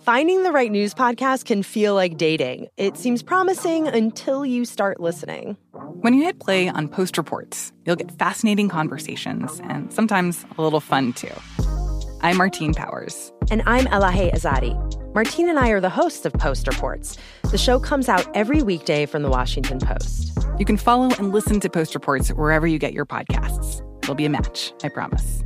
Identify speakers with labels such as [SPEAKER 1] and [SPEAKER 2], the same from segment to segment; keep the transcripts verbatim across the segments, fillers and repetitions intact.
[SPEAKER 1] Finding the right news podcast can feel like dating. It seems promising until you start listening.
[SPEAKER 2] When you hit play on Post Reports, you'll get fascinating conversations and sometimes a little fun, too. I'm Martine Powers.
[SPEAKER 1] And I'm Elahe Azadi. Martine and I are the hosts of Post Reports. The show comes out every weekday from The Washington Post.
[SPEAKER 2] You can follow and listen to Post Reports wherever you get your podcasts. It'll be a match, I promise.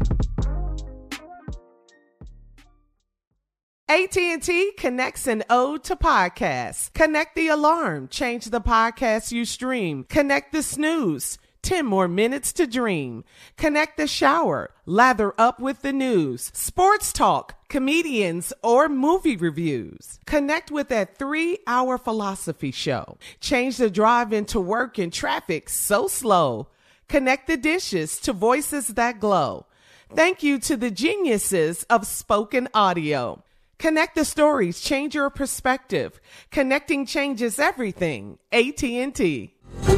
[SPEAKER 3] A T and T connects an ode to podcasts. Connect the alarm. Change the podcast you stream. Connect the snooze. ten more minutes to dream. Connect the shower. Lather up with the news. Sports talk, comedians, or movie reviews. Connect with that three-hour philosophy show. Change the drive into work and traffic so slow. Connect the dishes to voices that glow. Thank you to the geniuses of spoken audio. Connect the stories, change your perspective. Connecting changes everything. A T and T.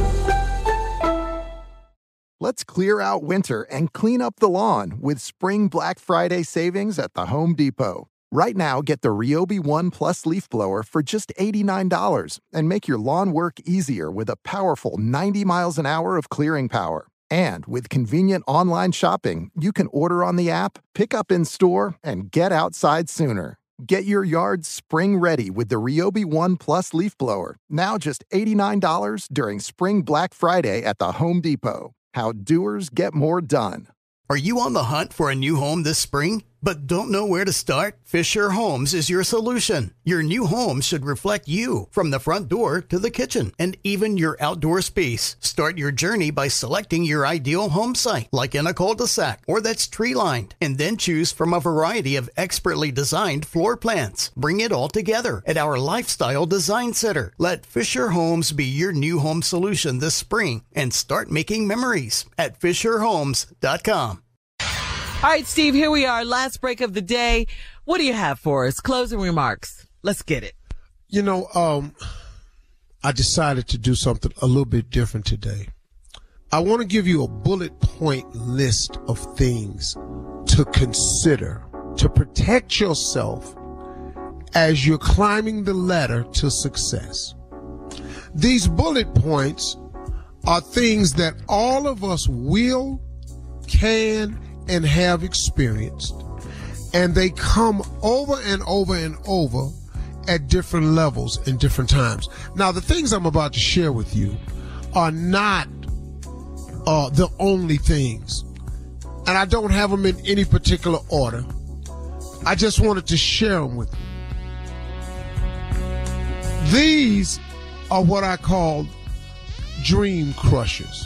[SPEAKER 4] Let's clear out winter and clean up the lawn with spring Black Friday savings at the Home Depot. Right now, get the Ryobi One Plus leaf blower for just eighty-nine dollars and make your lawn work easier with a powerful ninety miles an hour of clearing power. And with convenient online shopping, you can order on the app, pick up in store, and get outside sooner. Get your yard spring ready with the Ryobi One Plus leaf blower, now just eighty-nine dollars during Spring Black Friday at the Home Depot. How doers get more done.
[SPEAKER 5] Are you on the hunt for a new home this spring, but don't know where to start? Fisher Homes is your solution. Your new home should reflect you, from the front door to the kitchen, and even your outdoor space. Start your journey by selecting your ideal home site, like in a cul-de-sac or that's tree-lined, and then choose from a variety of expertly designed floor plans. Bring it all together at our Lifestyle Design Center. Let Fisher Homes be your new home solution this spring and start making memories at fisher homes dot com.
[SPEAKER 6] All right, Steve, here we are. Last break of the day. What do you have for us? Closing remarks. Let's get it.
[SPEAKER 7] You know, um, I decided to do something a little bit different today. I want to give you a bullet point list of things to consider to protect yourself as you're climbing the ladder to success. These bullet points are things that all of us will, can, and have experienced, and they come over and over and over at different levels and different times. Now, the things I'm about to share with you are not uh, the only things, and I don't have them in any particular order. I just wanted to share them with you. These are what I call dream crushers.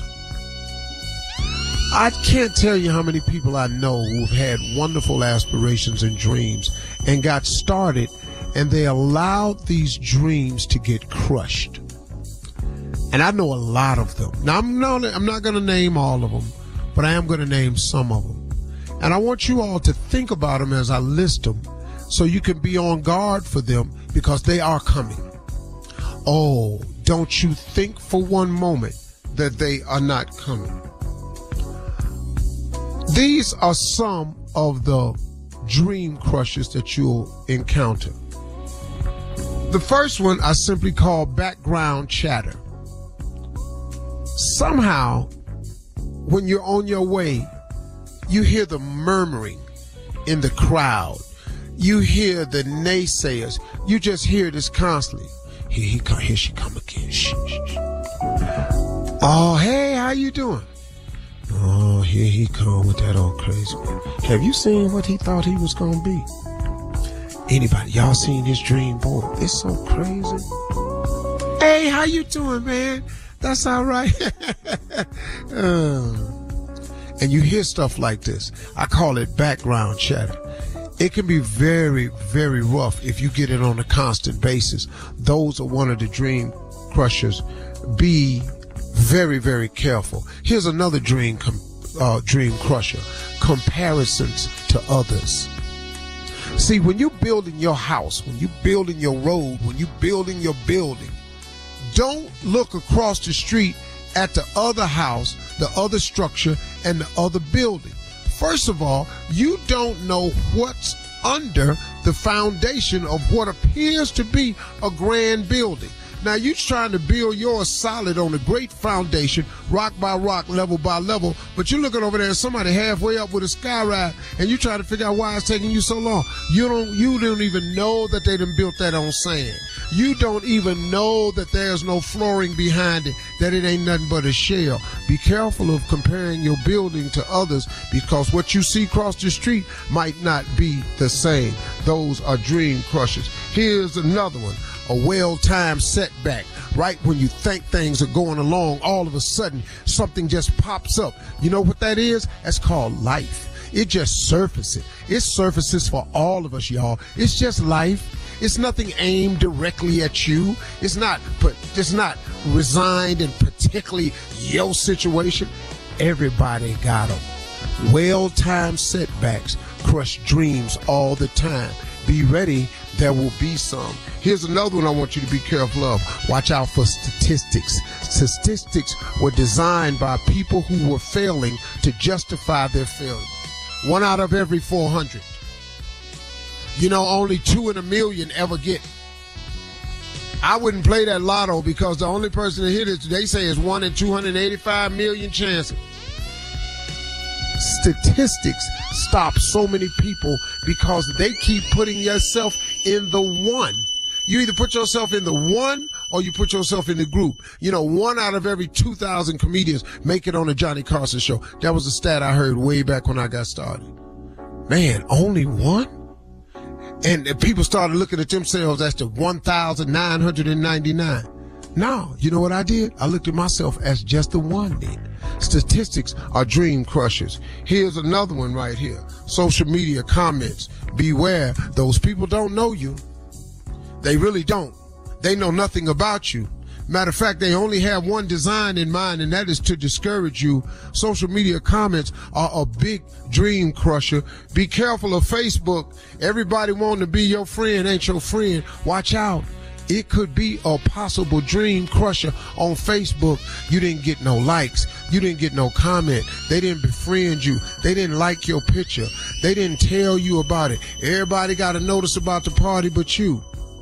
[SPEAKER 7] I can't tell you how many people I know who've had wonderful aspirations and dreams and got started, and they allowed these dreams to get crushed. And I know a lot of them. Now, I'm not, I'm not going to name all of them, but I am going to name some of them. And I want you all to think about them as I list them so you can be on guard for them, because they are coming. Oh, don't you think for one moment that they are not coming. These are some of the dream crushes that you'll encounter. The first one I simply call background chatter. Somehow, when you're on your way, you hear the murmuring in the crowd. You hear the naysayers. You just hear this constantly. Here he come. Here she come again. Shh, shh, shh. Oh, hey, how you doing? Oh, here he come with that old crazy man. Have you seen what he thought he was gonna be? Anybody, y'all seen his dream board? It's so crazy. Hey, how you doing, man? That's all right. uh, and you hear stuff like this. I call it background chatter. It can be very, very rough if you get it on a constant basis. Those are one of the dream crushers. Be very, very careful. Here's another dream com- uh, dream crusher. Comparisons to others. See, when you're building your house, when you're building your road, when you're building your building, don't look across the street at the other house, the other structure, and the other building. First of all, you don't know what's under the foundation of what appears to be a grand building. Now, you're trying to build yours solid on a great foundation, rock by rock, level by level, but you're looking over there at somebody halfway up with a sky ride, and you're trying to figure out why it's taking you so long. You don't, you don't even know that they done built that on sand. You don't even know that there's no flooring behind it, that it ain't nothing but a shell. Be careful of comparing your building to others, because what you see across the street might not be the same. Those are dream crushers. Here's another one. A well-timed setback. Right when you think things are going along, all of a sudden something just pops up. You know what that is? That's called life. It just surfaces. It surfaces for all of us, y'all. It's just life. It's nothing aimed directly at you. It's not, but it's not resigned in particularly your situation. Everybody got them. Well-timed setbacks crush dreams all the time. Be ready. There will be some. Here's another one I want you to be careful of. Watch out for statistics. Statistics were designed by people who were failing to justify their failure. One out of every four hundred. You know, only two in a million ever get it. I wouldn't play that lotto, because the only person to hit it, they say, is one in two hundred eighty-five million chances. Statistics stop so many people because they keep putting yourself in the one. You either put yourself in the one or you put yourself in the group. You know, one out of every two thousand comedians make it on the Johnny Carson show. That was a stat I heard way back when I got started. Man, only one? And people started looking at themselves as the one thousand nine hundred ninety-nine. No, you know what I did? I looked at myself as just the one then. Statistics are dream crushers. Here's another one right here. Social media comments. Beware, those people don't know you. They really don't. They know nothing about you. Matter of fact, they only have one design in mind, and that is to discourage you. Social media comments are a big dream crusher. Be careful of Facebook. Everybody wanting to be your friend ain't your friend. Watch out. It could be a possible dream crusher on Facebook. You didn't get no likes. You didn't get no comment. They didn't befriend you. They didn't like your picture. They didn't tell you about it. Everybody got a notice about the party but you.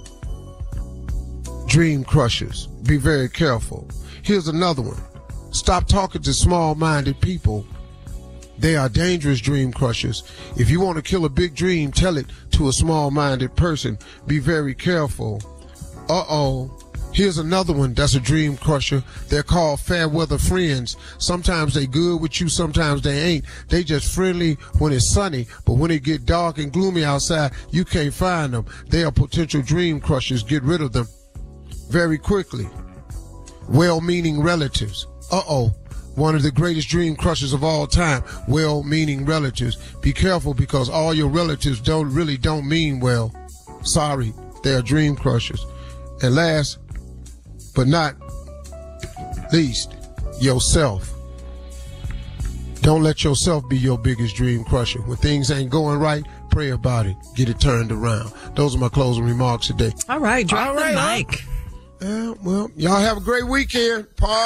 [SPEAKER 7] Dream crushers. Be very careful. Here's another one. Stop talking to small-minded people. They are dangerous dream crushers. If you want to kill a big dream, tell it to a small-minded person. Be very careful. Uh-oh. Here's another one that's a dream crusher. They're called fair weather friends. Sometimes they good with you, sometimes they ain't. They just friendly when it's sunny, but when it get dark and gloomy outside, you can't find them. They are potential dream crushers. Get rid of them very quickly. Well-meaning relatives. Uh-oh. One of the greatest dream crushers of all time. Well-meaning relatives. Be careful, because all your relatives don't really don't mean well. Sorry, they are dream crushers. And last but not least, yourself. Don't let yourself be your biggest dream crusher. When things ain't going right, pray about it. Get it turned around. Those are my closing remarks today.
[SPEAKER 6] All right, drop
[SPEAKER 7] All right,
[SPEAKER 6] the mic.
[SPEAKER 7] Uh, well, y'all have a great weekend. Party!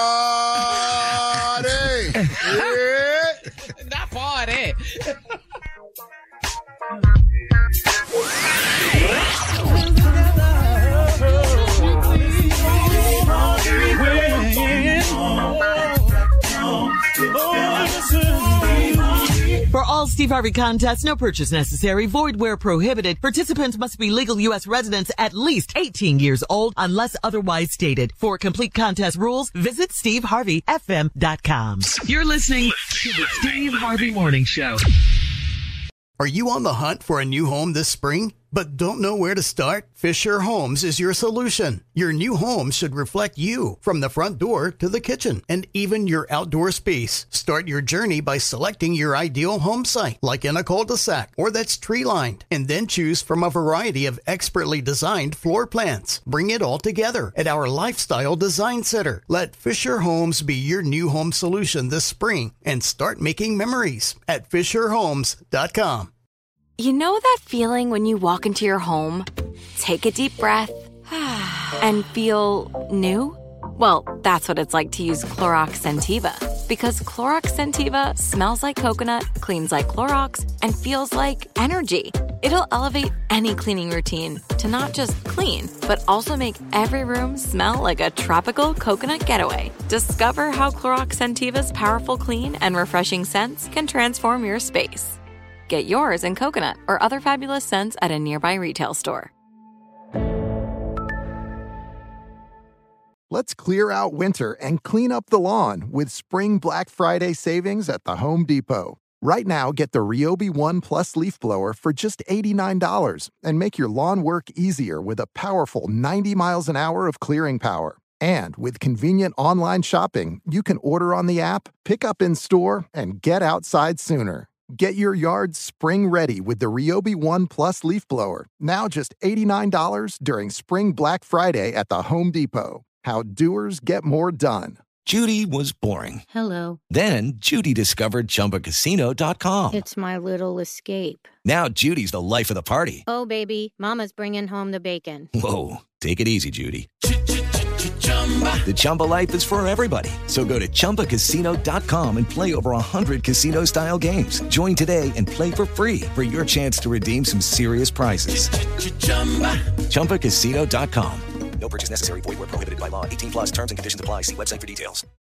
[SPEAKER 7] Yeah.
[SPEAKER 6] Not party. For all Steve Harvey contests, no purchase necessary, void where prohibited. Participants must be legal U S residents at least eighteen years old unless otherwise stated. For complete contest rules, visit steve harvey f m dot com. You're listening to the Steve Harvey Morning Show.
[SPEAKER 5] Are you on the hunt for a new home this spring, but don't know where to start? Fisher Homes is your solution. Your new home should reflect you, from the front door to the kitchen and even your outdoor space. Start your journey by selecting your ideal home site, like in a cul-de-sac or that's tree-lined, and then choose from a variety of expertly designed floor plans. Bring it all together at our Lifestyle Design Center. Let Fisher Homes be your new home solution this spring and start making memories at fisher homes dot com.
[SPEAKER 8] You know that feeling when you walk into your home, take a deep breath, and feel new? Well, that's what it's like to use Clorox Scentiva. Because Clorox Scentiva smells like coconut, cleans like Clorox, and feels like energy. It'll elevate any cleaning routine to not just clean, but also make every room smell like a tropical coconut getaway. Discover how Clorox Scentiva's powerful clean and refreshing scents can transform your space. Get yours in coconut or other fabulous scents at a nearby retail store.
[SPEAKER 4] Let's clear out winter and clean up the lawn with Spring Black Friday savings at the Home Depot. Right now, get the Ryobi One Plus leaf blower for just eighty-nine dollars and make your lawn work easier with a powerful ninety miles an hour of clearing power. And with convenient online shopping, you can order on the app, pick up in store, and get outside sooner. Get your yard spring ready with the Ryobi One Plus leaf blower, now just eighty-nine dollars during Spring Black Friday at the Home Depot. How doers get more done.
[SPEAKER 9] Judy was boring.
[SPEAKER 10] Hello.
[SPEAKER 9] Then Judy discovered Chumba Casino dot com.
[SPEAKER 10] It's my little escape.
[SPEAKER 9] Now Judy's the life of the party.
[SPEAKER 10] Oh, baby, mama's bringing home the bacon.
[SPEAKER 9] Whoa, take it easy, Judy. The Chumba life is for everybody. So go to Chumba Casino dot com and play over one hundred casino-style games. Join today and play for free for your chance to redeem some serious prizes. Chumba Casino dot com.
[SPEAKER 11] No purchase necessary. Void where prohibited by law. eighteen plus terms and conditions apply. See website for details.